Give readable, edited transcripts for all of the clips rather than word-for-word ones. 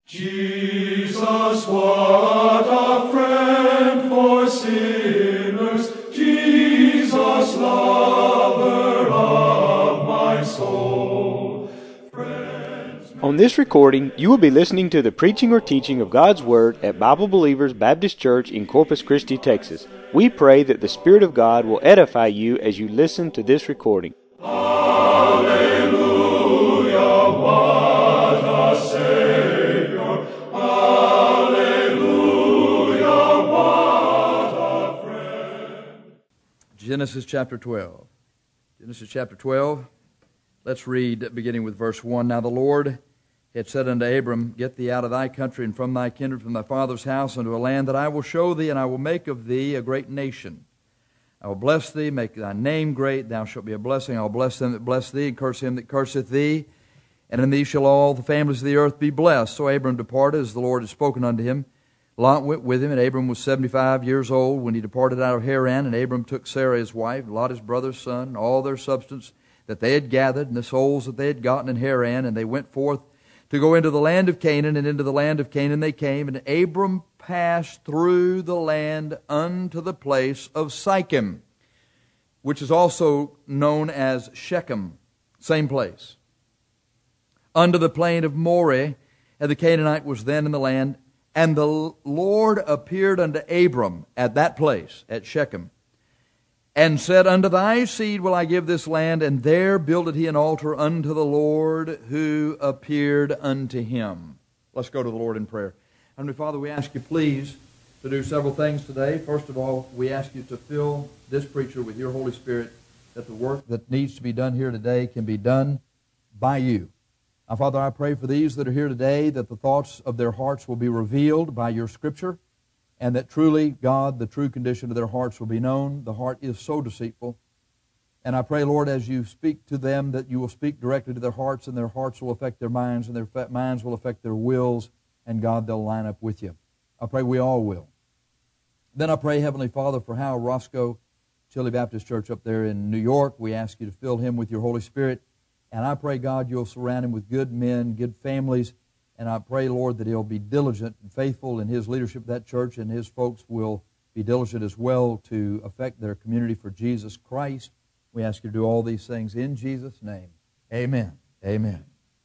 Jesus, what a friend for sinners, Jesus, lover of my soul. On this recording, you will be listening to the preaching or teaching of God's Word at Bible Believers Baptist Church in Corpus Christi, Texas. We pray that the Spirit of God will edify you as you listen to this recording. Hallelujah, what a Savior! Hallelujah, what a friend! Genesis chapter 12. Genesis chapter 12. Let's read beginning with verse 1. Now the Lord had said unto Abram, Get thee out of thy country and from thy kindred, from thy father's house, unto a land that I will show thee, and I will make of thee a great nation. I will bless thee, make thy name great, thou shalt be a blessing. I will bless them that bless thee, and curse him that curseth thee. And in thee shall all the families of the earth be blessed. So Abram departed, as the Lord had spoken unto him. Lot went with him, and Abram was 75 years old when he departed out of Haran. And Abram took Sarah his wife, Lot his brother's son, and all their substance that they had gathered, and the souls that they had gotten in Haran, and they went forth to go into the land of Canaan, and into the land of Canaan they came, and Abram passed through the land unto the place of Sichem, which is also known as Shechem, same place, unto the plain of Moreh, and the Canaanite was then in the land, and the Lord appeared unto Abram at that place, at Shechem, and said, Unto thy seed will I give this land, and there builded he an altar unto the Lord who appeared unto him. Let's go to the Lord in prayer. Heavenly Father, we ask you please to do several things today. First of all, we ask you to fill this preacher with your Holy Spirit, that the work that needs to be done here today can be done by you. Now, Father, I pray for these that are here today, that the thoughts of their hearts will be revealed by your Scripture, and that truly, God, the true condition of their hearts will be known. The heart is so deceitful. And I pray, Lord, as you speak to them, that you will speak directly to their hearts, and their hearts will affect their minds, and their minds will affect their wills, and God, they'll line up with you. I pray we all will. Then I pray, Heavenly Father, for Hal Roscoe, Chile Baptist Church up there in New York. We ask you to fill him with your Holy Spirit. And I pray, God, you'll surround him with good men, good families. And I pray, Lord, that he'll be diligent and faithful in his leadership of that church, and his folks will be diligent as well to affect their community for Jesus Christ. We ask you to do all these things in Jesus' name. Amen. Amen.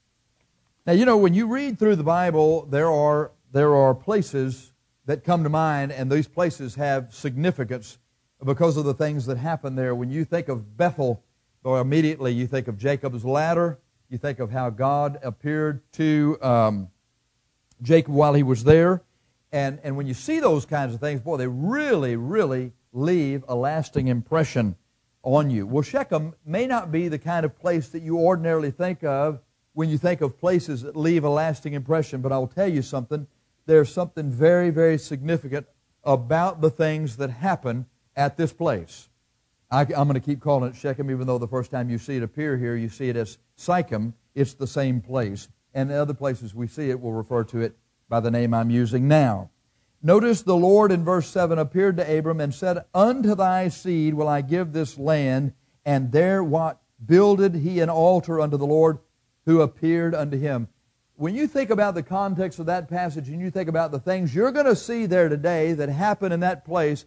Now, you know, when you read through the Bible, there are places that come to mind, and these places have significance because of the things that happen there. When you think of Bethel, or immediately you think of Jacob's ladder. You think of how God appeared to Jacob while he was there. And when you see those kinds of things, boy, they really, really leave a lasting impression on you. Well, Shechem may not be the kind of place that you ordinarily think of when you think of places that leave a lasting impression, but I'll tell you something. There's something very, very significant about the things that happen at this place. I'm going to keep calling it Shechem, even though the first time you see it appear here, you see it as Sichem. It's the same place. And the other places we see it, we'll refer to it by the name I'm using now. Notice the Lord in verse 7 appeared to Abram and said, Unto thy seed will I give this land, and there what? Builded he an altar unto the Lord who appeared unto him. When you think about the context of that passage and you think about the things you're going to see there today that happen in that place,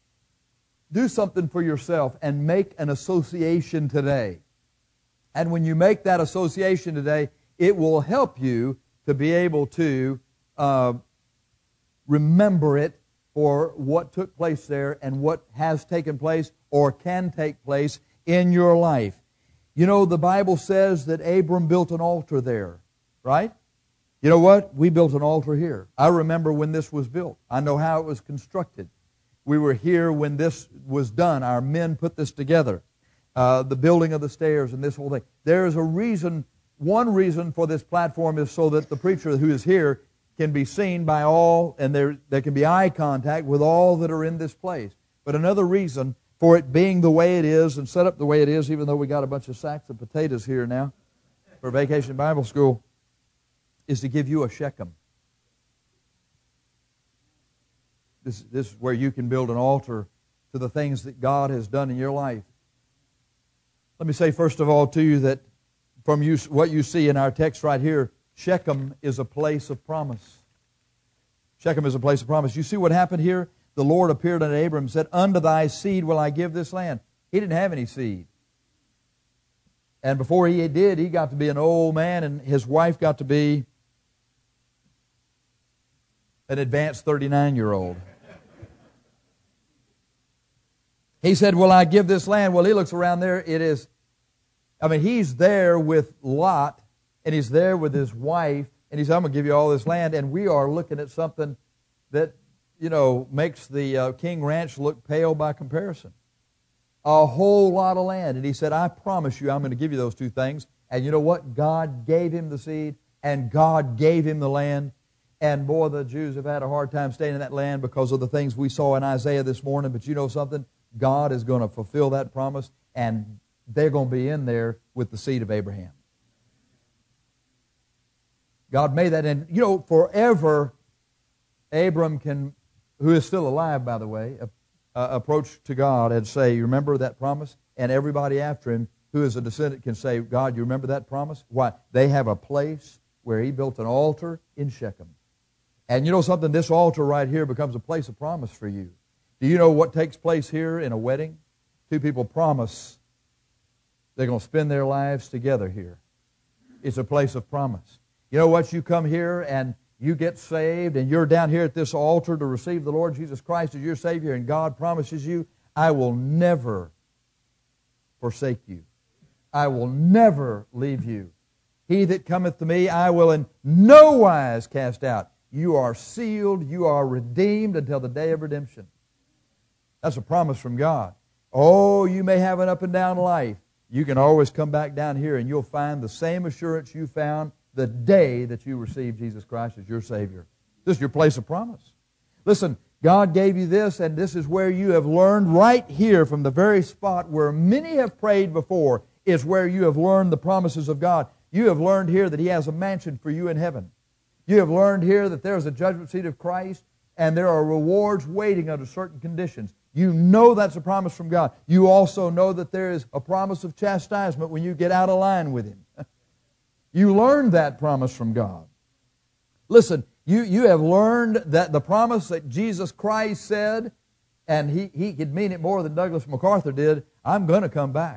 do something for yourself and make an association today. And when you make that association today, it will help you to be able to remember it for what took place there and what has taken place or can take place in your life. You know, the Bible says that Abram built an altar there, right? You know what? We built an altar here. I remember when this was built. I know how it was constructed. We were here when this was done. Our men put this together. The building of the stairs and this whole thing. There is a reason, one reason for this platform is so that the preacher who is here can be seen by all, and there can be eye contact with all that are in this place. But another reason for it being the way it is and set up the way it is, even though we got a bunch of sacks of potatoes here now for Vacation Bible School, is to give you a Shechem. This is where you can build an altar to the things that God has done in your life. Let me say first of all to you that from what you see in our text right here, Shechem is a place of promise. Shechem is a place of promise. You see what happened here? The Lord appeared unto Abram and said, unto thy seed will I give this land. He didn't have any seed. And before he did, he got to be an old man, and his wife got to be an advanced 39-year-old. He said, will I give this land? Well, he looks around there. He's there with Lot, and he's there with his wife, and he said, I'm going to give you all this land. And we are looking at something that, makes the King Ranch look pale by comparison. A whole lot of land. And he said, I promise you I'm going to give you those two things. And you know what? God gave him the seed, and God gave him the land. And boy, the Jews have had a hard time staying in that land because of the things we saw in Isaiah this morning. But you know something? God is going to fulfill that promise, and they're going to be in there with the seed of Abraham. God made that. And, forever, Abram can, who is still alive, by the way, approach to God and say, you remember that promise? And everybody after him who is a descendant can say, God, you remember that promise? Why? They have a place where he built an altar in Shechem. And you know something? This altar right here becomes a place of promise for you. Do you know what takes place here in a wedding? Two people promise they're going to spend their lives together here. It's a place of promise. You know what? You come here and you get saved, and you're down here at this altar to receive the Lord Jesus Christ as your Savior, and God promises you, I will never forsake you. I will never leave you. He that cometh to me, I will in no wise cast out. You are sealed, you are redeemed until the day of redemption. That's a promise from God. Oh, you may have an up and down life. You can always come back down here and you'll find the same assurance you found the day that you received Jesus Christ as your Savior. This is your place of promise. Listen, God gave you this, and this is where you have learned right here from the very spot where many have prayed before, is where you have learned the promises of God. You have learned here that He has a mansion for you in heaven. You have learned here that there is a judgment seat of Christ, and there are rewards waiting under certain conditions. You know that's a promise from God. You also know that there is a promise of chastisement when you get out of line with Him. You learned that promise from God. Listen, you have learned that the promise that Jesus Christ said, and he could mean it more than Douglas MacArthur did, I'm going to come back.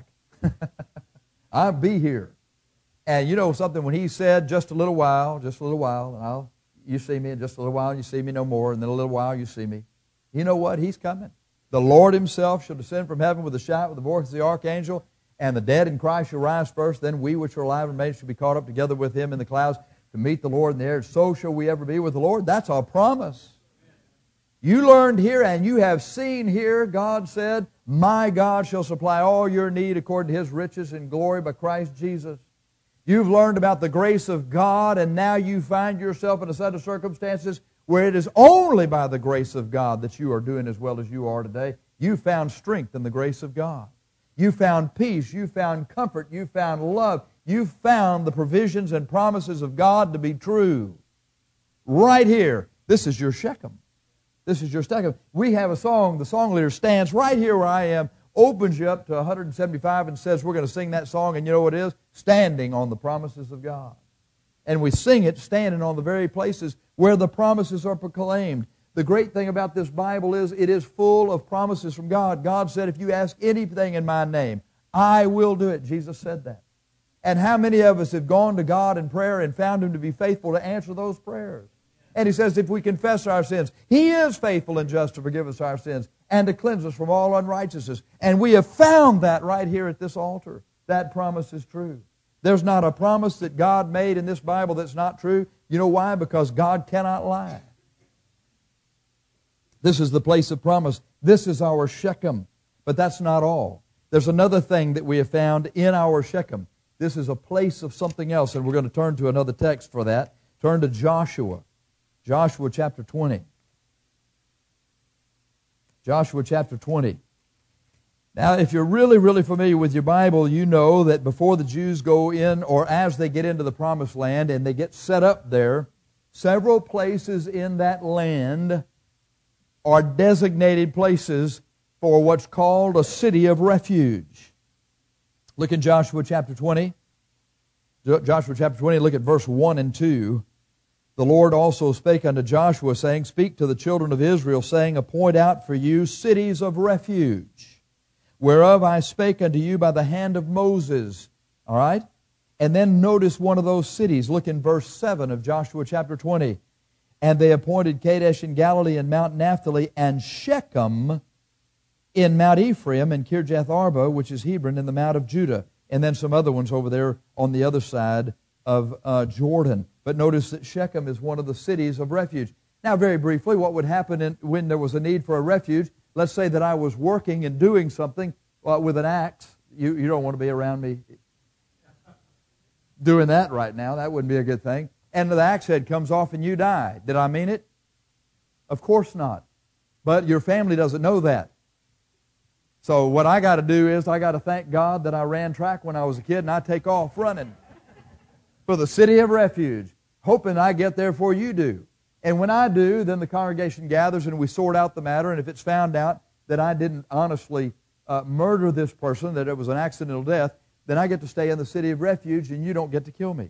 I'll be here. And you know something, when He said, just a little while, and you see me, in just a little while, you see me no more, and then a little while, you see me. You know what? He's coming. The Lord Himself shall descend from heaven with a shout, with the voice of the archangel, and the dead in Christ shall rise first. Then we which are alive and remain shall be caught up together with Him in the clouds to meet the Lord in the air. So shall we ever be with the Lord. That's our promise. You learned here and you have seen here, God said, my God shall supply all your need according to His riches and glory by Christ Jesus. You've learned about the grace of God, and now you find yourself in a set of circumstances where it is only by the grace of God that you are doing as well as you are today. You found strength in the grace of God. You found peace. You found comfort. You found love. You found the provisions and promises of God to be true. Right here. This is your Shechem. This is your Shechem. We have a song. The song leader stands right here where I am, opens you up to 175 and says we're going to sing that song, and you know what it is? Standing on the promises of God. And we sing it standing on the very places where the promises are proclaimed. The great thing about this Bible is it is full of promises from God. God said, if you ask anything in my name, I will do it. Jesus said that. And how many of us have gone to God in prayer and found Him to be faithful to answer those prayers? And He says if we confess our sins, He is faithful and just to forgive us our sins and to cleanse us from all unrighteousness. And we have found that right here at this altar. That promise is true. There's not a promise that God made in this Bible that's not true. You know why? Because God cannot lie. This is the place of promise. This is our Shechem. But that's not all. There's another thing that we have found in our Shechem. This is a place of something else, and we're going to turn to another text for that. Turn to Joshua. Joshua chapter 20. Joshua chapter 20. Now, if you're really, really familiar with your Bible, you know that before the Jews go in, or as they get into the Promised Land and they get set up there, several places in that land are designated places for what's called a city of refuge. Look in Joshua chapter 20. Joshua chapter 20, look at verse 1 and 2. The Lord also spake unto Joshua, saying, Speak to the children of Israel, saying, Appoint out for you cities of refuge, whereof I spake unto you by the hand of Moses. All right? And then notice one of those cities. Look in verse 7 of Joshua chapter 20. And they appointed Kadesh in Galilee and Mount Naphtali, and Shechem in Mount Ephraim, and Kirjath Arba, which is Hebron, in the Mount of Judah. And then some other ones over there on the other side of Jordan. But notice that Shechem is one of the cities of refuge. Now, very briefly, what would happen when there was a need for a refuge? Let's say that I was working and doing something with an axe. You don't want to be around me doing that right now. That wouldn't be a good thing. And the axe head comes off and you die. Did I mean it? Of course not. But your family doesn't know that. So what I got to do is I got to thank God that I ran track when I was a kid, and I take off running for the city of refuge, hoping I get there before you do. And when I do, then the congregation gathers and we sort out the matter, and if it's found out that I didn't honestly murder this person, that it was an accidental death, then I get to stay in the city of refuge and you don't get to kill me.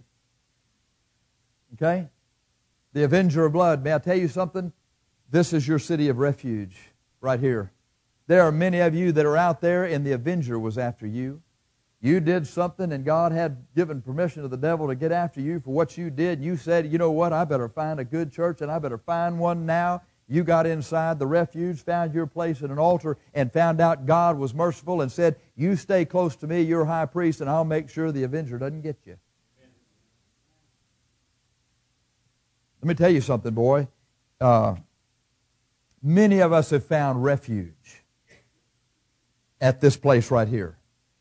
Okay? The avenger of blood. May I tell you something? This is your city of refuge right here. There are many of you that are out there and the avenger was after you. You did something and God had given permission to the devil to get after you for what you did. You said, you know what, I better find a good church and I better find one now. You got inside the refuge, found your place at an altar, and found out God was merciful and said, you stay close to me, you're high priest, and I'll make sure the avenger doesn't get you. Let me tell you something, boy. Many of us have found refuge at this place right here.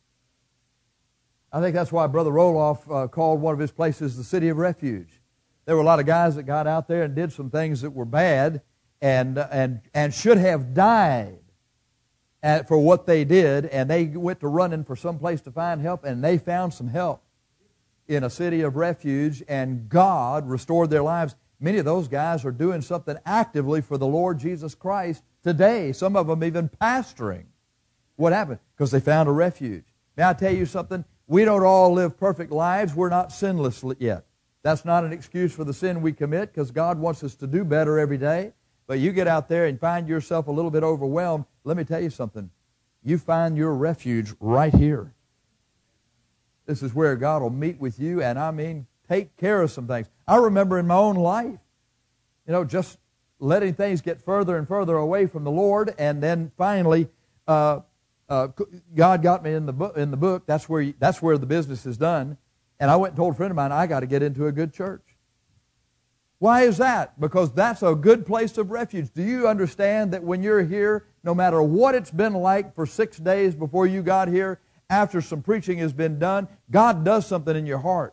I think that's why Brother Roloff called one of his places the city of refuge. There were a lot of guys that got out there and did some things that were bad and should have died for what they did, and they went to running for some place to find help, and they found some help in a city of refuge, and God restored their lives. Many of those guys are doing something actively for the Lord Jesus Christ today. Some of them even pastoring. What happened? Because they found a refuge. May I tell you something? We don't all live perfect lives. We're not sinless yet. That's not an excuse for the sin we commit, because God wants us to do better every day. But you get out there and find yourself a little bit overwhelmed. Let me tell you something. You find your refuge right here. This is where God will meet with you, and I mean, take care of some things. I remember in my own life, just letting things get further and further away from the Lord, and then finally, God got me in the book. That's where the business is done. And I went and told a friend of mine, I got to get into a good church. Why is that? Because that's a good place of refuge. Do you understand that when you're here, no matter what it's been like for 6 days before you got here, after some preaching has been done, God does something in your heart.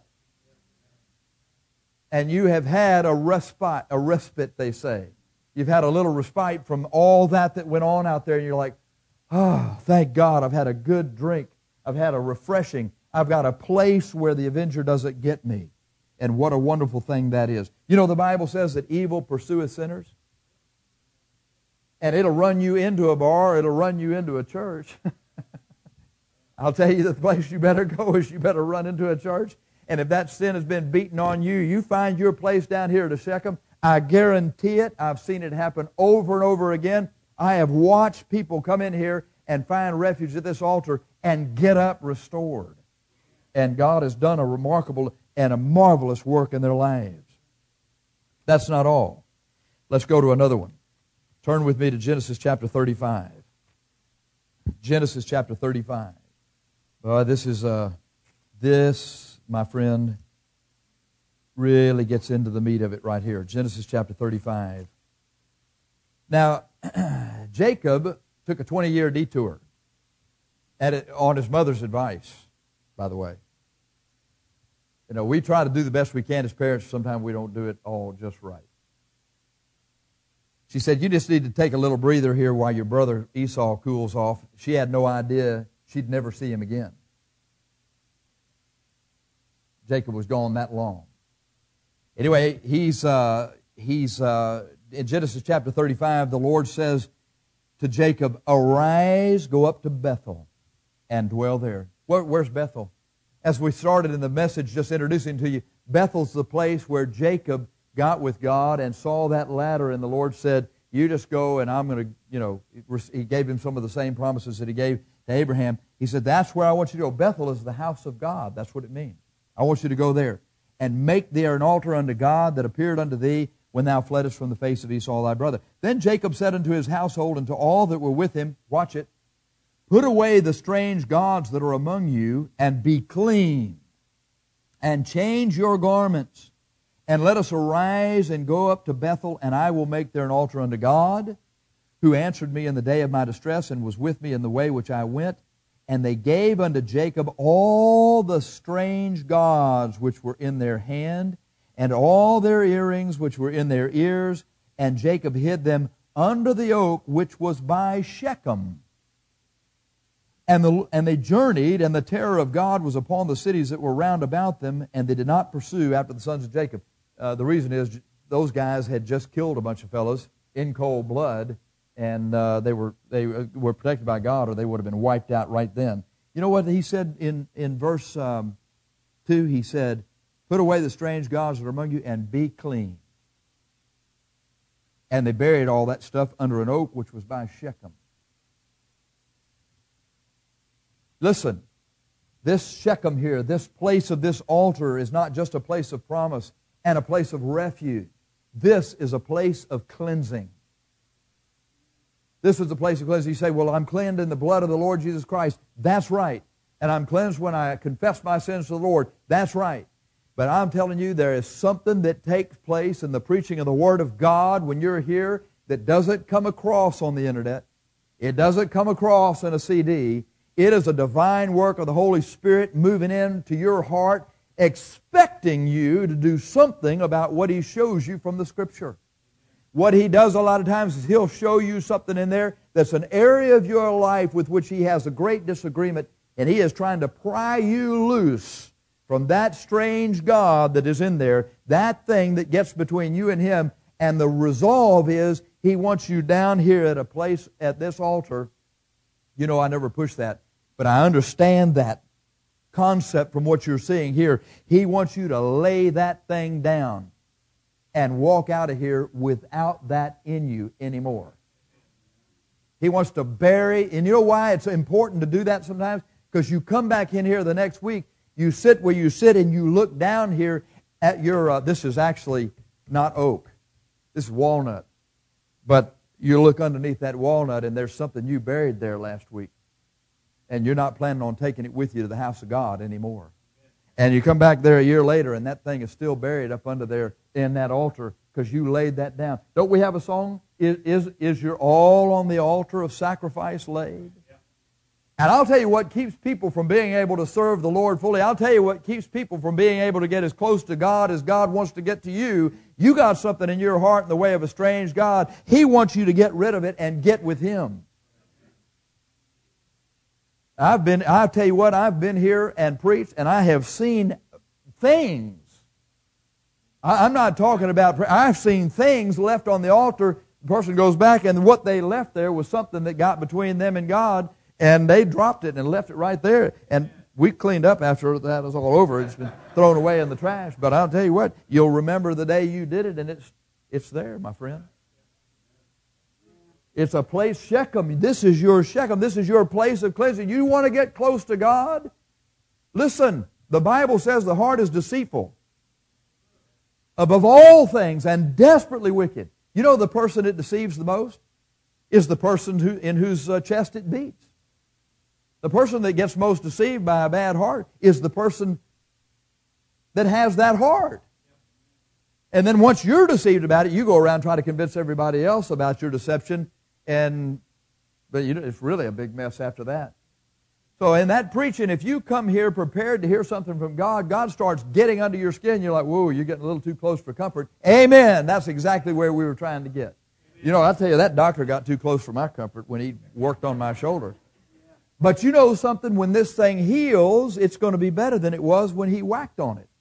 And you have had a respite, they say. You've had a little respite from all that went on out there, and you're like, oh, thank God, I've had a good drink. I've had a refreshing. I've got a place where the avenger doesn't get me. And what a wonderful thing that is. You know, the Bible says that evil pursueth sinners. And it'll run you into a bar, it'll run you into a church. I'll tell you the place you better go is you better run into a church. And if that sin has been beaten on you, you find your place down here to Shechem. I guarantee it. I've seen it happen over and over again. I have watched people come in here and find refuge at this altar and get up restored. And God has done a remarkable and a marvelous work in their lives. That's not all. Let's go to another one. Turn with me to Genesis chapter 35. Genesis chapter 35. This, my friend, really gets into the meat of it right here. Genesis chapter 35. Now, Jacob took a 20-year detour on his mother's advice, by the way. We try to do the best we can as parents. Sometimes we don't do it all just right. She said, you just need to take a little breather here while your brother Esau cools off. She had no idea she'd never see him again. Jacob was gone that long. Anyway, he's in Genesis chapter 35, the Lord says to Jacob, arise, go up to Bethel, and dwell there. Where's Bethel? As we started in the message just introducing to you, Bethel's the place where Jacob got with God and saw that ladder, and the Lord said, you just go and I'm going to, He gave him some of the same promises that He gave to Abraham. He said, that's where I want you to go. Bethel is the house of God. That's what it means. I want you to go there and make there an altar unto God that appeared unto thee when thou fleddest from the face of Esau thy brother. Then Jacob said unto his household and to all that were with him, watch it, put away the strange gods that are among you, and be clean, and change your garments, and let us arise and go up to Bethel, and I will make there an altar unto God, who answered me in the day of my distress, and was with me in the way which I went. And they gave unto Jacob all the strange gods which were in their hand, and all their earrings which were in their ears, and Jacob hid them under the oak which was by Shechem. And they journeyed, and the terror of God was upon the cities that were round about them, and they did not pursue after the sons of Jacob. The reason is those guys had just killed a bunch of fellows in cold blood, and they were protected by God, or they would have been wiped out right then. You know what he said in verse 2? He said, put away the strange gods that are among you, and be clean. And they buried all that stuff under an oak which was by Shechem. Listen, this Shechem here, this place of this altar is not just a place of promise and a place of refuge. This is a place of cleansing. This is a place of cleansing. You say, well, I'm cleansed in the blood of the Lord Jesus Christ. That's right. And I'm cleansed when I confess my sins to the Lord. That's right. But I'm telling you, there is something that takes place in the preaching of the Word of God when you're here that doesn't come across on the internet. It doesn't come across in a CD. It is a divine work of the Holy Spirit moving into your heart, expecting you to do something about what He shows you from the Scripture. What He does a lot of times is He'll show you something in there that's an area of your life with which He has a great disagreement, and He is trying to pry you loose from that strange God that is in there, that thing that gets between you and Him, and the resolve is He wants you down here at a place at this altar. You know, I never push that, but I understand that concept from what you're seeing here. He wants you to lay that thing down and walk out of here without that in you anymore. He wants to bury, and you know why it's important to do that sometimes? Because you come back in here the next week, you sit where you sit, and you look down here at your, this is actually not oak, this is walnut, but you look underneath that walnut, and there's something you buried there last week. And you're not planning on taking it with you to the house of God anymore. And you come back there a year later, and that thing is still buried up under there in that altar because you laid that down. Don't we have a song? Is your all on the altar of sacrifice laid? And I'll tell you what keeps people from being able to serve the Lord fully. I'll tell you what keeps people from being able to get as close to God as God wants to get to you. You got something in your heart in the way of a strange God. He wants you to get rid of it and get with Him. I'll tell you what, I've been here and preached, and I have seen things. I'm not talking about, I've seen things left on the altar. The person goes back, and what they left there was something that got between them and God, and they dropped it and left it right there. And we cleaned up after that was all over. It's been thrown away in the trash. But I'll tell you what, you'll remember the day you did it, and it's there, my friend. It's a place, Shechem. This is your Shechem. This is your place of cleansing. You want to get close to God? Listen, the Bible says the heart is deceitful above all things and desperately wicked. You know the person it deceives the most is the person in whose chest it beats. The person that gets most deceived by a bad heart is the person that has that heart. And then once you're deceived about it, you go around trying to convince everybody else about your deception, but it's really a big mess after that. So in that preaching, if you come here prepared to hear something from God, God starts getting under your skin. You're like, whoa, you're getting a little too close for comfort. Amen. That's exactly where we were trying to get. You know, I'll tell you, that doctor got too close for my comfort when he worked on my shoulder. But you know something, when this thing heals, it's going to be better than it was when he whacked on it.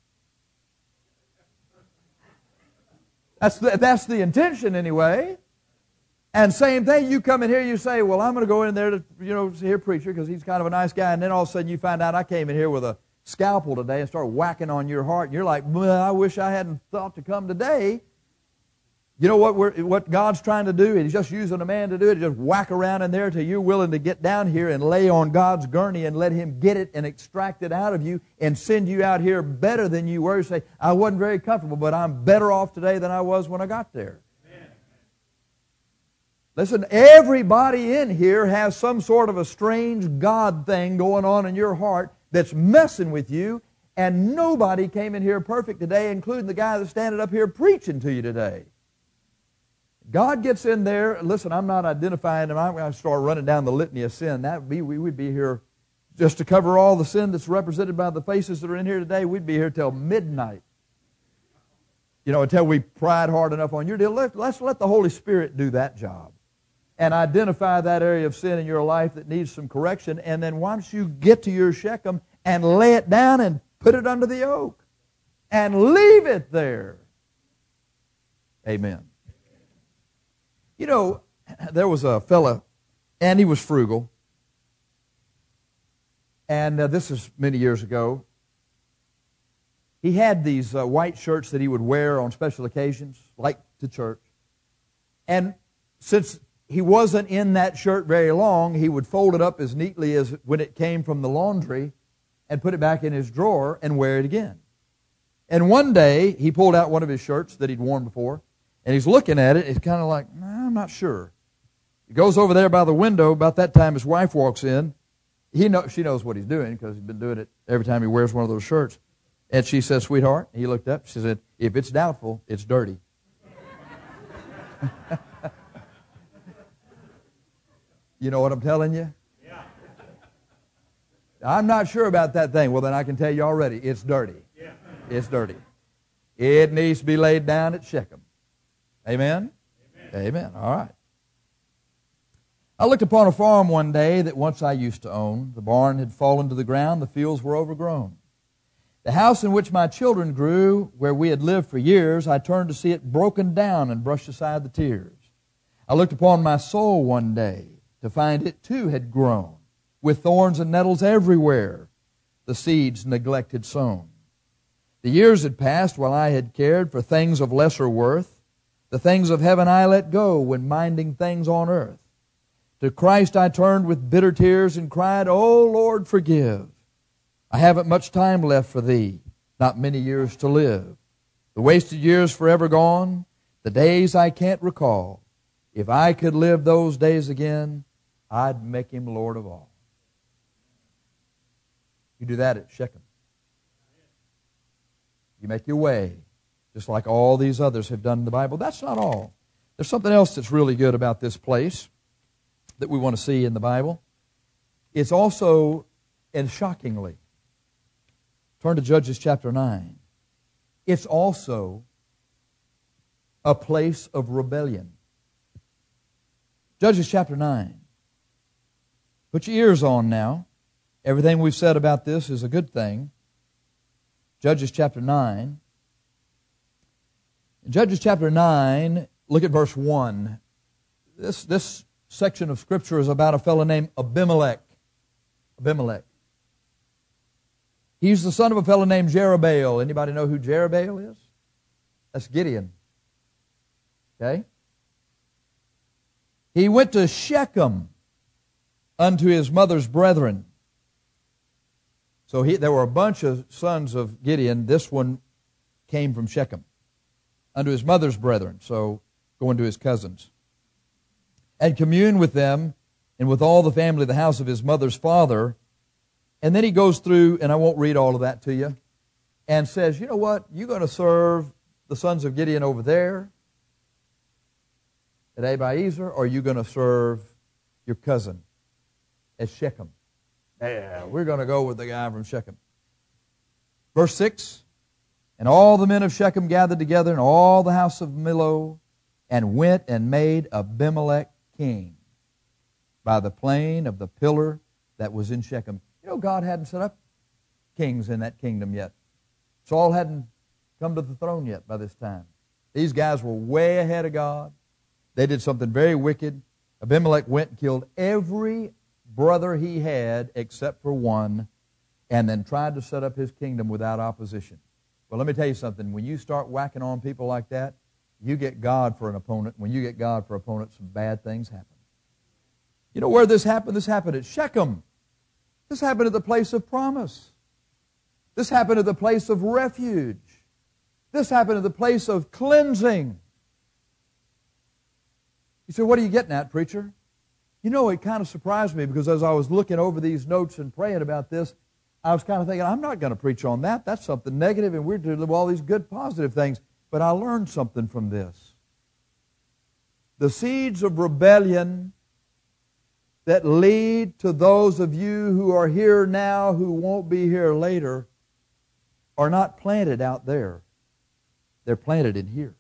That's the intention anyway. And same thing, you come in here, you say, well, I'm going to go in there to, hear preacher because he's kind of a nice guy. And then all of a sudden you find out I came in here with a scalpel today and start whacking on your heart, and you're like, I wish I hadn't thought to come today. You know what God's trying to do? He's just using a man to do it. Just whack around in there till you're willing to get down here and lay on God's gurney and let Him get it and extract it out of you and send you out here better than you were. You say, I wasn't very comfortable, but I'm better off today than I was when I got there. Amen. Listen, everybody in here has some sort of a strange God thing going on in your heart that's messing with you, and nobody came in here perfect today, including the guy that's standing up here preaching to you today. God gets in there. Listen, I'm not identifying him. I'm going to start running down the litany of sin. We would be here just to cover all the sin that's represented by the faces that are in here today. We'd be here till midnight. You know, until we pried hard enough on your deal. Let's let the Holy Spirit do that job and identify that area of sin in your life that needs some correction. And then once you get to your Shechem and lay it down and put it under the oak and leave it there. Amen. You know, there was a fella, and he was frugal. And this is many years ago. He had these white shirts that he would wear on special occasions, like to church. And since he wasn't in that shirt very long, he would fold it up as neatly as when it came from the laundry and put it back in his drawer and wear it again. And one day, he pulled out one of his shirts that he'd worn before, and he's looking at it. It's kind of like, I'm not sure. He goes over there by the window. About that time, his wife walks in. She knows what he's doing because he's been doing it every time he wears one of those shirts. And she says, sweetheart, he looked up. She said, if it's doubtful, it's dirty. You know what I'm telling you? Yeah. I'm not sure about that thing. Well, then I can tell you already, it's dirty. Yeah. It's dirty. It needs to be laid down at Shechem. Amen? Amen? Amen. All right. I looked upon a farm one day that once I used to own. The barn had fallen to the ground. The fields were overgrown. The house in which my children grew, where we had lived for years, I turned to see it broken down and brushed aside the tears. I looked upon my soul one day to find it too had grown, with thorns and nettles everywhere, the seeds neglected sown. The years had passed while I had cared for things of lesser worth. The things of heaven I let go when minding things on earth. To Christ I turned with bitter tears and cried, "Oh, Lord, forgive. I haven't much time left for Thee, not many years to live. The wasted years forever gone, the days I can't recall. If I could live those days again, I'd make Him Lord of all." You do that at Shechem. You make your way, just like all these others have done in the Bible. That's not all. There's something else that's really good about this place that we want to see in the Bible. It's also, and shockingly, turn to Judges chapter 9. It's also a place of rebellion. Judges chapter 9. Put your ears on now. Everything we've said about this is a good thing. Judges chapter 9. In Judges chapter 9, look at verse 1. This section of Scripture is about a fellow named Abimelech. Abimelech. He's the son of a fellow named Jerubbaal. Anybody know who Jerubbaal is? That's Gideon. Okay? He went to Shechem unto his mother's brethren. So there were a bunch of sons of Gideon. This one came from Shechem unto his mother's brethren, so going to his cousins. And communed with them and with all the family of the house of his mother's father. And then he goes through, and I won't read all of that to you, and says, you know what, you're going to serve the sons of Gideon over there at Abiezer, or are you going to serve your cousin at Shechem? Yeah, we're going to go with the guy from Shechem. Verse 6, and all the men of Shechem gathered together, and all the house of Millo, and went and made Abimelech king by the plain of the pillar that was in Shechem. You know, God hadn't set up kings in that kingdom yet. Saul hadn't come to the throne yet by this time. These guys were way ahead of God. They did something very wicked. Abimelech went and killed every brother he had except for one, and then tried to set up his kingdom without opposition. Well, let me tell you something. When you start whacking on people like that, you get God for an opponent. When you get God for opponent, some bad things happen. You know where this happened? This happened at Shechem. This happened at the place of promise. This happened at the place of refuge. This happened at the place of cleansing. You say, what are you getting at, preacher? You know, it kind of surprised me because as I was looking over these notes and praying about this, I was kind of thinking, I'm not going to preach on that. That's something negative, and we're doing all these good, positive things. But I learned something from this. The seeds of rebellion that lead to those of you who are here now who won't be here later are not planted out there. They're planted in here.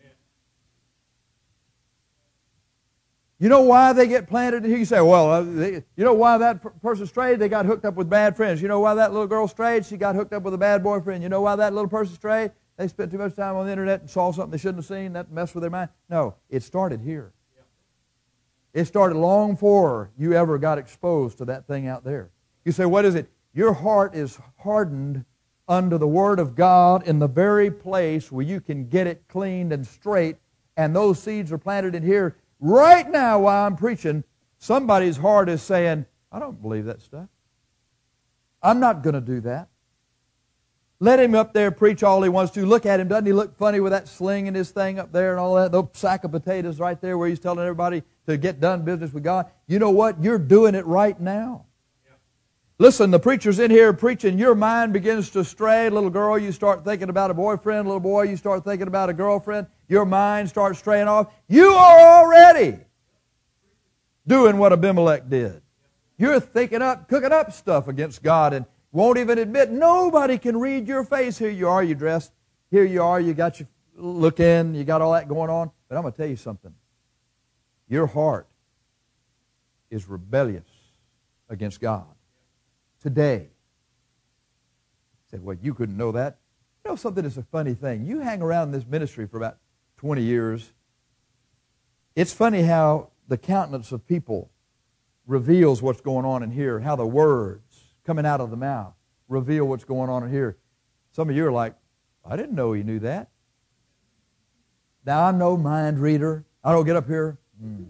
You know why they get planted in here? You say, well, you know why that person strayed? They got hooked up with bad friends. You know why that little girl strayed? She got hooked up with a bad boyfriend. You know why that little person strayed? They spent too much time on the internet and saw something they shouldn't have seen. That messed with their mind. No, it started here. It started long before you ever got exposed to that thing out there. You say, what is it? Your heart is hardened under the Word of God in the very place where you can get it cleaned and straight, and those seeds are planted in here. Right now while I'm preaching, somebody's heart is saying, I don't believe that stuff. I'm not going to do that. Let him up there preach all he wants to. Look at him. Doesn't he look funny with that sling and his thing up there and all that? Those sack of potatoes right there where he's telling everybody to get done business with God. You know what? You're doing it right now. Listen, the preacher's in here preaching. Your mind begins to stray. Little girl, you start thinking about a boyfriend. Little boy, you start thinking about a girlfriend. Your mind starts straying off. You are already doing what Abimelech did. You're thinking up, cooking up stuff against God and won't even admit. Nobody can read your face. Here you are, you dressed. Here you are, you got your look in, you got all that going on. But I'm going to tell you something. Your heart is rebellious against God. Today. You say, well, you couldn't know that. You know something that's a funny thing. You hang around this ministry for about 20 years. It's funny how the countenance of people reveals what's going on in here, how the words coming out of the mouth reveal what's going on in here. Some of you are like, I didn't know he knew that. Now, I'm no mind reader. I don't get up here.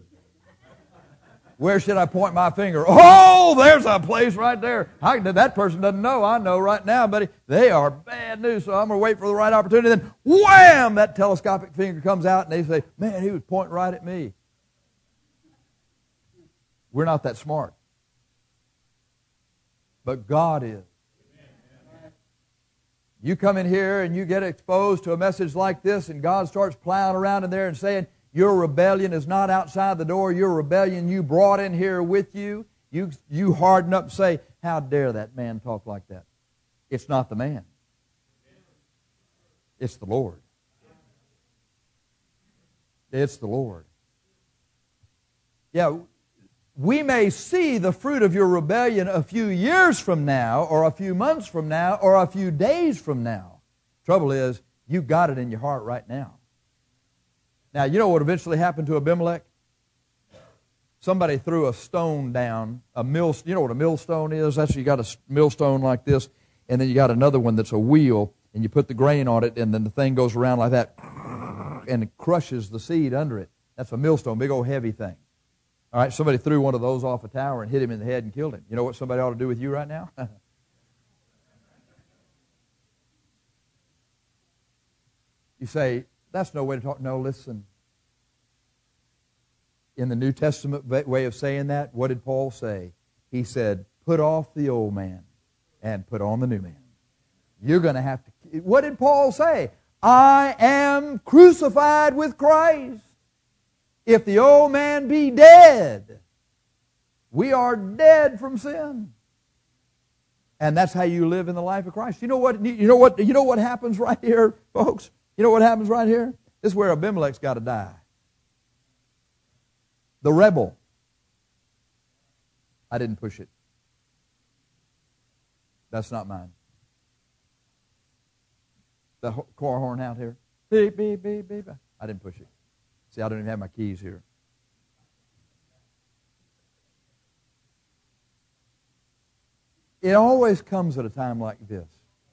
Where should I point my finger? Oh, there's a place right there. That person doesn't know. I know right now, buddy. They are bad news, so I'm going to wait for the right opportunity. Then, wham, that telescopic finger comes out, and they say, man, he was pointing right at me. We're not that smart. But God is. You come in here and you get exposed to a message like this, and God starts plowing around in there and saying, your rebellion is not outside the door. Your rebellion you brought in here with you. You harden up and say, how dare that man talk like that? It's not the man. It's the Lord. It's the Lord. Yeah, we may see the fruit of your rebellion a few years from now, or a few months from now, or a few days from now. Trouble is, you got it in your heart right now. Now, you know what eventually happened to Abimelech? Somebody threw a stone down, you know what a millstone is? That's you got a millstone like this, and then you got another one that's a wheel, and you put the grain on it, and then the thing goes around like that, and it crushes the seed under it. That's a millstone, big old heavy thing. All right, somebody threw one of those off a tower and hit him in the head and killed him. You know what somebody ought to do with you right now? You say, that's no way to talk. No, listen. In the New Testament way of saying that, what did Paul say? He said, put off the old man and put on the new man. You're going to have to... What did Paul say? I am crucified with Christ. If the old man be dead, we are dead from sin. And that's how you live in the life of Christ. You know what happens right here, folks? You know what happens right here? This is where Abimelech's got to die. The rebel. I didn't push it. That's not mine. The car horn out here. Beep, beep, beep, beep. I didn't push it. See, I don't even have my keys here. It always comes at a time like this.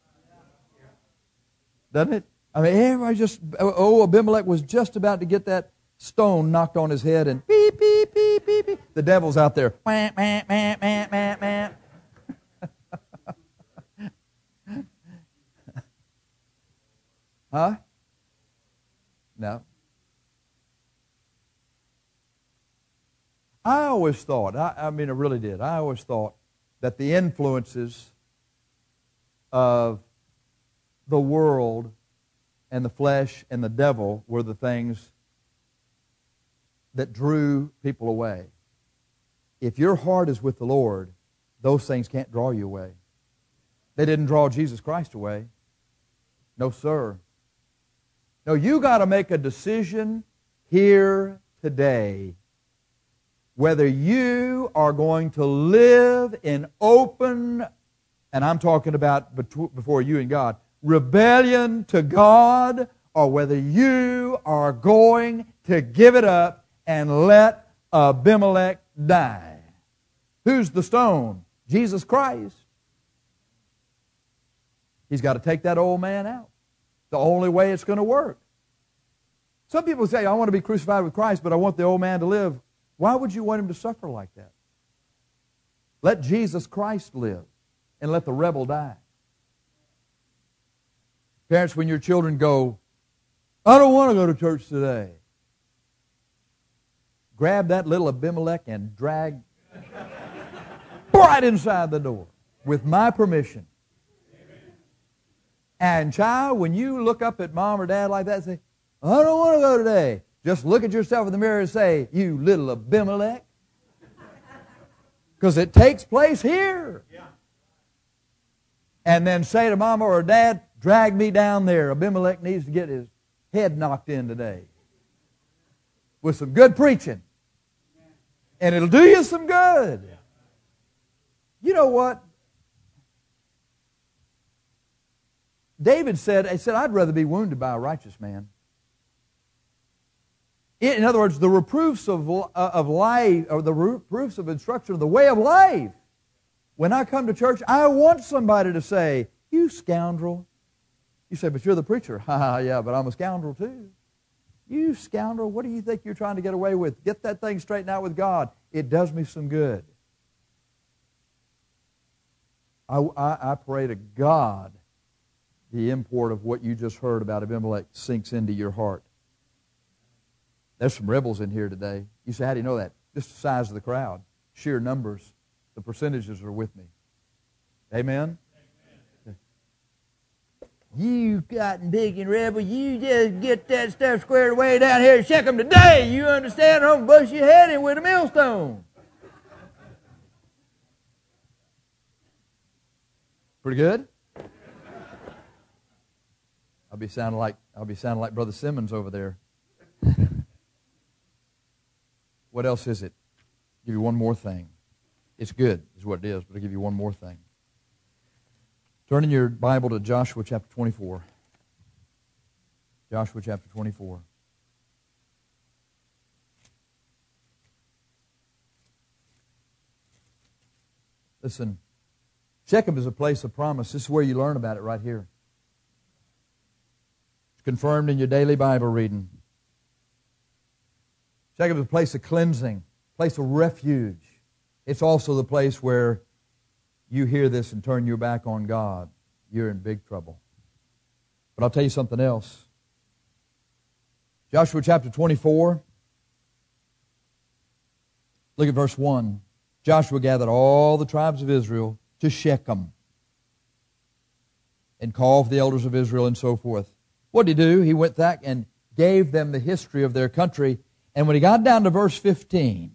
Doesn't it? I mean, everybody just, Abimelech was just about to get that stone knocked on his head and beep, beep, beep, beep, beep. The devil's out there. Wah, wah, wah, wah, wah, wah. Huh? No. I always thought, I mean, I really did. I always thought that the influences of the world and the flesh and the devil were the things that drew people away. If your heart is with the Lord, those things can't draw you away. They didn't draw Jesus Christ away. No, sir. No, you got to make a decision here today whether you are going to live in open, and I'm talking about before you and God, rebellion to God, or whether you are going to give it up and let Abimelech die. Who's the stone? Jesus Christ. He's got to take that old man out. The only way it's going to work. Some people say, I want to be crucified with Christ, but I want the old man to live. Why would you want him to suffer like that? Let Jesus Christ live and let the rebel die. Parents, when your children go, I don't want to go to church today, grab that little Abimelech and drag right inside the door with my permission. And child, when you look up at mom or dad like that and say, I don't want to go today, just look at yourself in the mirror and say, you little Abimelech. Because it takes place here. And then say to mama or dad, drag me down there. Abimelech needs to get his head knocked in today. With some good preaching. And it'll do you some good. You know what? David said, I'd rather be wounded by a righteous man. In other words, the reproofs of life, or the reproofs of instruction of the way of life. When I come to church, I want somebody to say, you scoundrel. You say, but you're the preacher. Ha, yeah, but I'm a scoundrel too. You scoundrel, what do you think you're trying to get away with? Get that thing straightened out with God. It does me some good. I pray to God the import of what you just heard about Abimelech sinks into your heart. There's some rebels in here today. You say, how do you know that? Just the size of the crowd. Sheer numbers. The percentages are with me. Amen? Amen. You cotton picking rebel, you just get that stuff squared away down here and check them today. You understand? Or I'm going to bust your head in with a millstone. Pretty good? I'll be sounding like Brother Simmons over there. What else is it? I'll give you one more thing. It's good, is what it is, but I'll give you one more thing. Turn in your Bible to Joshua chapter 24. Joshua chapter 24. Listen, Shechem is a place of promise. This is where you learn about it right here. It's confirmed in your daily Bible reading. Shechem is a place of cleansing, place of refuge. It's also the place where you hear this and turn your back on God. You're in big trouble. But I'll tell you something else. Joshua chapter 24. Look at verse 1. Joshua gathered all the tribes of Israel to Shechem and called the elders of Israel and so forth. What did he do? He went back and gave them the history of their country. And when he got down to verse 15,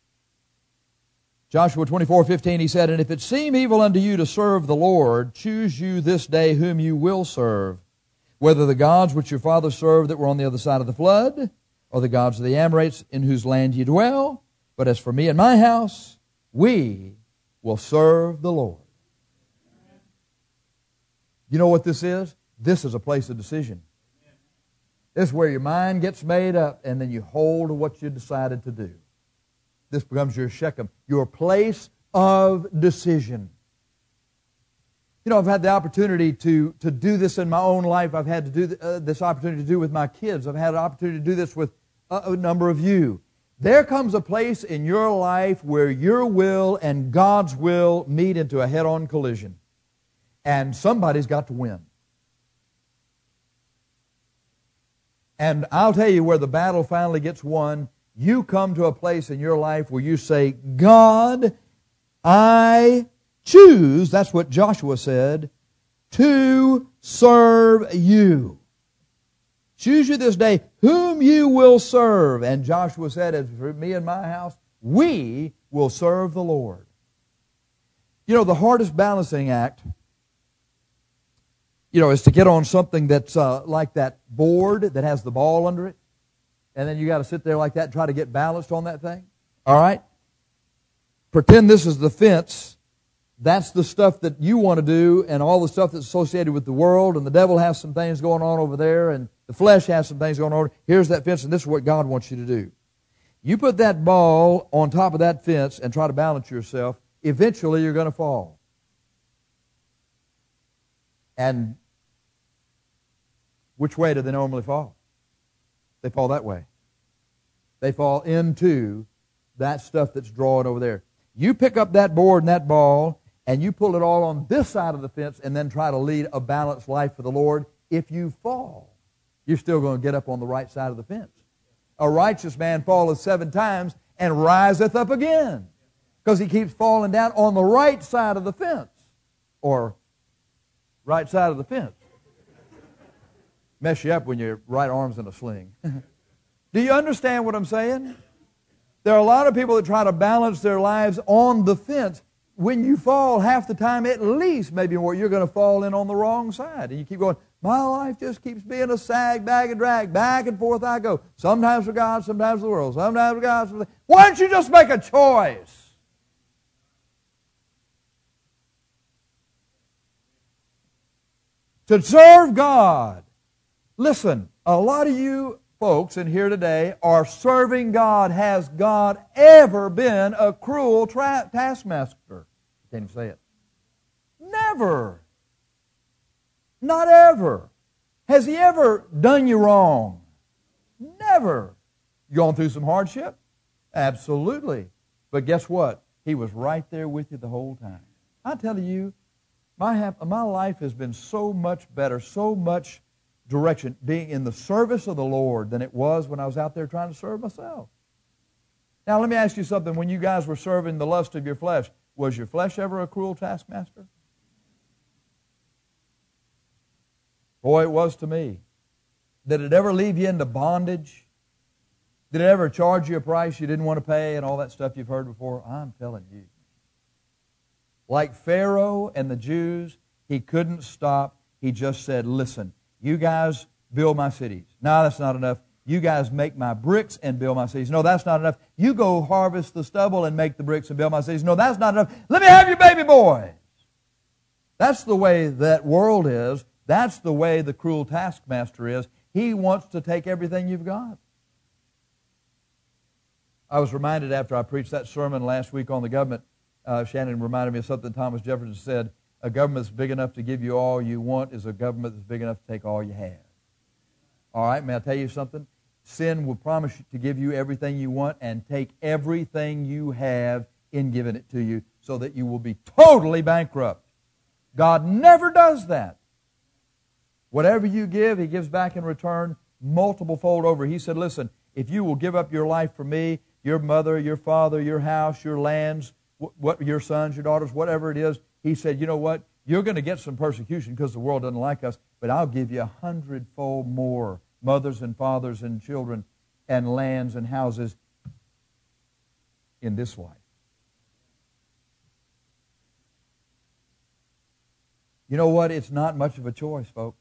Joshua 24:15, he said, And if it seem evil unto you to serve the Lord, choose you this day whom you will serve, whether the gods which your fathers served that were on the other side of the flood, or the gods of the Amorites in whose land ye dwell. But as for me and my house, we will serve the Lord. You know what this is? This is a place of decision. This is where your mind gets made up and then you hold to what you decided to do. This becomes your Shechem, your place of decision. You know, I've had the opportunity to do this in my own life. I've had to do this opportunity to do with my kids. I've had an opportunity to do this with a number of you. There comes a place in your life where your will and God's will meet into a head-on collision. And somebody's got to win. And I'll tell you where the battle finally gets won. You come to a place in your life where you say, God, I choose, that's what Joshua said, to serve you. Choose you this day whom you will serve. And Joshua said, as for me and my house, we will serve the Lord. You know, the hardest balancing act, is to get on something that's like that board that has the ball under it. And then you got to sit there like that and try to get balanced on that thing. All right? Pretend this is the fence. That's the stuff that you want to do and all the stuff that's associated with the world. And the devil has some things going on over there. And the flesh has some things going on. Here's that fence, and this is what God wants you to do. You put that ball on top of that fence and try to balance yourself. Eventually, you're going to fall. And which way do they normally fall? They fall that way. They fall into that stuff that's drawn over there. You pick up that board and that ball, and you pull it all on this side of the fence and then try to lead a balanced life for the Lord. If you fall, you're still going to get up on the right side of the fence. A righteous man falleth 7 times and riseth up again, because he keeps falling down on the right side of the fence, or right side of the fence. Mess you up when your right arm's in a sling. Do you understand what I'm saying? There are a lot of people that try to balance their lives on the fence. When you fall, half the time, at least, maybe more, you're going to fall in on the wrong side. And you keep going, my life just keeps being a sag, bag, and drag. Back and forth I go. Sometimes for God, sometimes for the world. Sometimes for God, sometimes for the... Why don't you just make a choice? To serve God. Listen, a lot of you folks in here today are serving God. Has God ever been a cruel taskmaster? Can't even say it. Never. Not ever. Has He ever done you wrong? Never. You gone through some hardship? Absolutely. But guess what? He was right there with you the whole time. I tell you, my life has been so much better, so much direction, being in the service of the Lord than it was when I was out there trying to serve myself. Now, let me ask you something. When you guys were serving the lust of your flesh, was your flesh ever a cruel taskmaster? Boy, it was to me. Did it ever leave you into bondage? Did it ever charge you a price you didn't want to pay and all that stuff you've heard before? I'm telling you. Like Pharaoh and the Jews, he couldn't stop. He just said, listen, you guys build my cities. No, that's not enough. You guys make my bricks and build my cities. No, that's not enough. You go harvest the stubble and make the bricks and build my cities. No, that's not enough. Let me have your baby boys. That's the way that world is. That's the way the cruel taskmaster is. He wants to take everything you've got. I was reminded after I preached that sermon last week on the government, Shannon reminded me of something Thomas Jefferson said. A government that's big enough to give you all you want is a government that's big enough to take all you have. All right, may I tell you something? Sin will promise to give you everything you want and take everything you have in giving it to you so that you will be totally bankrupt. God never does that. Whatever you give, He gives back in return multiple fold over. He said, listen, if you will give up your life for me, your mother, your father, your house, your lands, what your sons, your daughters, whatever it is, He said, you know what? You're going to get some persecution because the world doesn't like us, but I'll give you 100-fold more mothers and fathers and children and lands and houses in this life. You know what? It's not much of a choice, folks.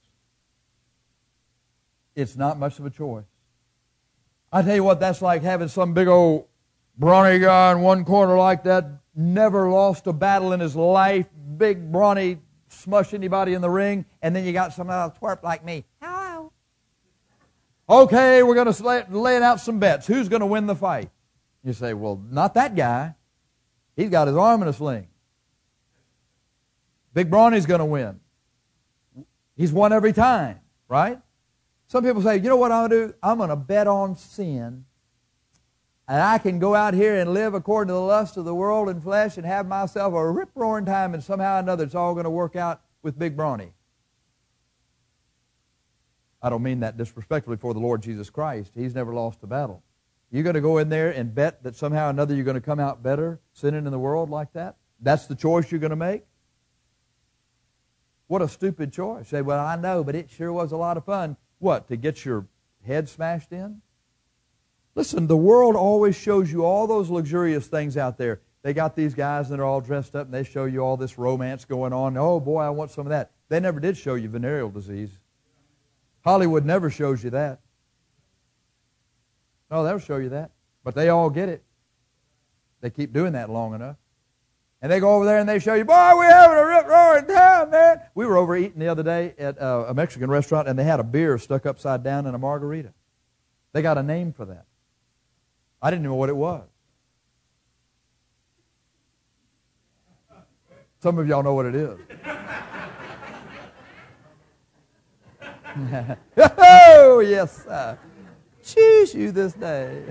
It's not much of a choice. I tell you what, that's like having some big old brawny guy in one corner like that, never lost a battle in his life, big brawny, smush anybody in the ring, and then you got some other twerp like me. Hello. Okay, we're going to lay out some bets. Who's going to win the fight? You say, well, not that guy. He's got his arm in a sling. Big Brawny's going to win. He's won every time, right? Some people say, you know what I'm going to do? I'm going to bet on sin. And I can go out here and live according to the lust of the world and flesh and have myself a rip-roaring time, and somehow or another it's all going to work out with Big Brawny. I don't mean that disrespectfully for the Lord Jesus Christ. He's never lost a battle. You're going to go in there and bet that somehow or another you're going to come out better sinning in the world like that? That's the choice you're going to make? What a stupid choice. You say, well, I know, but it sure was a lot of fun. What, to get your head smashed in? Listen, the world always shows you all those luxurious things out there. They got these guys that are all dressed up, and they show you all this romance going on. Oh, boy, I want some of that. They never did show you venereal disease. Hollywood never shows you that. No, they'll show you that. But they all get it. They keep doing that long enough. And they go over there and they show you, boy, we're having a rip-roaring time, man. We were over eating the other day at a Mexican restaurant, and they had a beer stuck upside down in a margarita. They got a name for that. I didn't know what it was. Some of y'all know what it is. Oh, yes, sir. Choose you this day.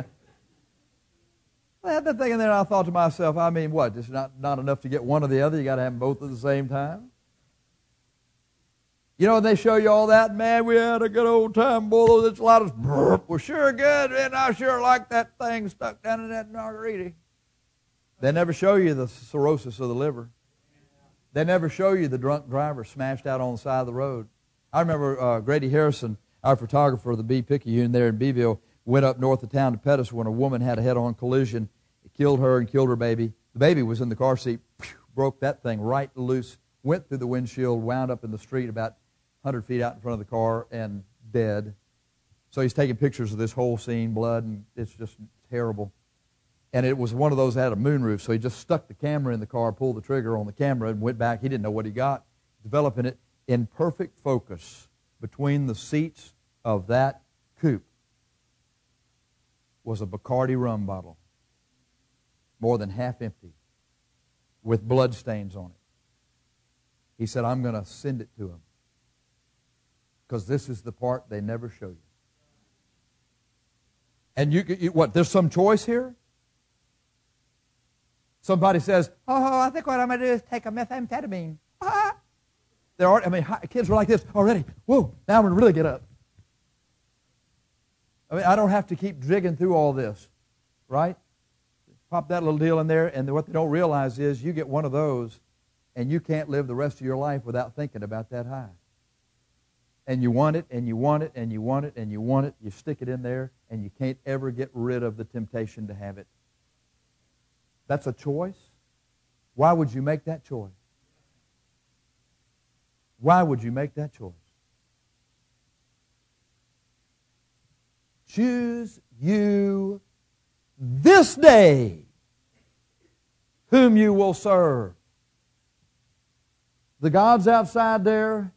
I had that thing in there, and I thought to myself, I mean, what? It's not enough to get one or the other. You got to have them both at the same time. You know, when they show you all that, man, we had a good old time, boy. It's a lot of burp. We're sure good, and I sure like that thing stuck down in that margarita. They never show you the cirrhosis of the liver. They never show you the drunk driver smashed out on the side of the road. I remember Grady Harrison, our photographer of the B-Picayune there in Beeville, went up north of town to Pettus when a woman had a head-on collision. It killed her and killed her baby. The baby was in the car seat, broke that thing right loose, went through the windshield, wound up in the street about 100 feet out in front of the car, and dead. So he's taking pictures of this whole scene, blood, and it's just terrible. And it was one of those that had a moonroof, so he just stuck the camera in the car, pulled the trigger on the camera, and went back. He didn't know what he got, developing it in perfect focus between the seats of that coupe was a Bacardi rum bottle, more than half empty, with blood stains on it. He said, I'm going to send it to him, because this is the part they never show you. And you what, there's some choice here? Somebody says, oh, I think what I'm going to do is take a methamphetamine. There are, kids are like this already. Whoa, now I'm going to really get up. I don't have to keep digging through all this, right? Pop that little deal in there, and what they don't realize is you get one of those, and you can't live the rest of your life without thinking about that high. And you want it, and you want it, and you want it, and you want it. You stick it in there, and you can't ever get rid of the temptation to have it. That's a choice. Why would you make that choice? Why would you make that choice? Choose you this day whom you will serve. The gods outside there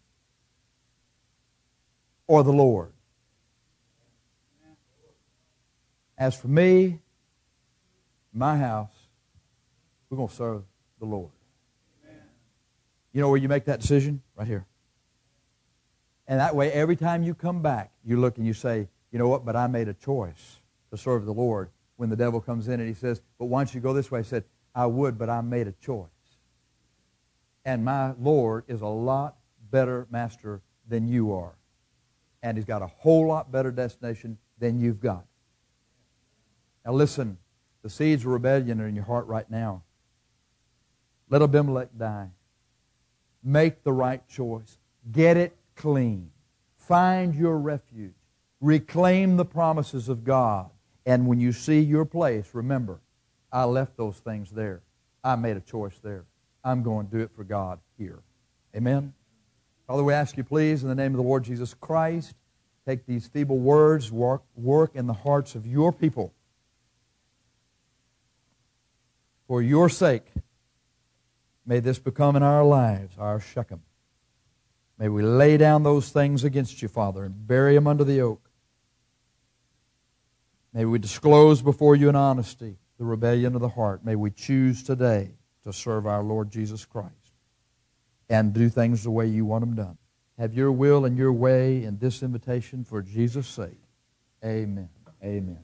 or the Lord? As for me, my house, we're going to serve the Lord. You know where you make that decision? Right here. And that way, every time you come back, you look and you say, you know what, but I made a choice to serve the Lord. When the devil comes in and he says, but why don't you go this way? I said, I would, but I made a choice. And my Lord is a lot better master than you are. And he's got a whole lot better destination than you've got. Now listen, the seeds of rebellion are in your heart right now. Let Abimelech die. Make the right choice. Get it clean. Find your refuge. Reclaim the promises of God. And when you see your place, remember, I left those things there. I made a choice there. I'm going to do it for God here. Amen? Father, we ask you, please, in the name of the Lord Jesus Christ, take these feeble words, work in the hearts of your people. For your sake, may this become in our lives our Shechem. May we lay down those things against you, Father, and bury them under the oak. May we disclose before you in honesty the rebellion of the heart. May we choose today to serve our Lord Jesus Christ. and do things the way you want them done. Have your will and your way in this invitation for Jesus' sake. Amen. Amen.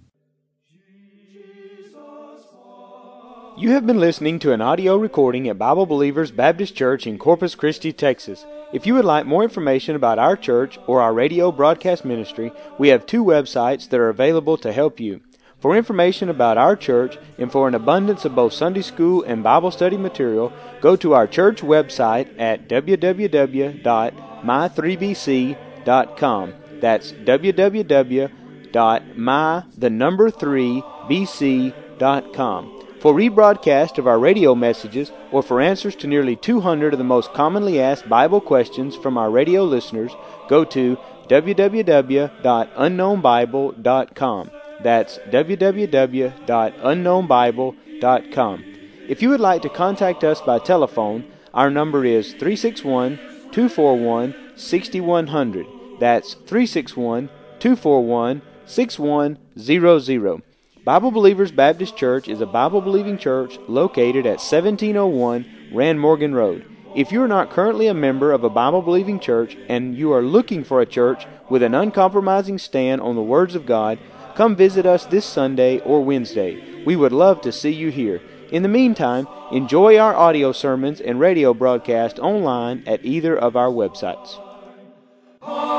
You have been listening to an audio recording at Bible Believers Baptist Church in Corpus Christi, Texas. If you would like more information about our church or our radio broadcast ministry, we have 2 websites that are available to help you. For information about our church and for an abundance of both Sunday school and Bible study material, go to our church website at www.my3bc.com. That's www.my3bc.com. For rebroadcast of our radio messages or for answers to nearly 200 of the most commonly asked Bible questions from our radio listeners, go to www.unknownbible.com. That's www.unknownbible.com. If you would like to contact us by telephone, our number is 361-241-6100. That's 361-241-6100. Bible Believers Baptist Church is a Bible-believing church located at 1701 Rand Morgan Road. If you are not currently a member of a Bible-believing church and you are looking for a church with an uncompromising stand on the words of God, come visit us this Sunday or Wednesday. We would love to see you here. In the meantime, enjoy our audio sermons and radio broadcast online at either of our websites.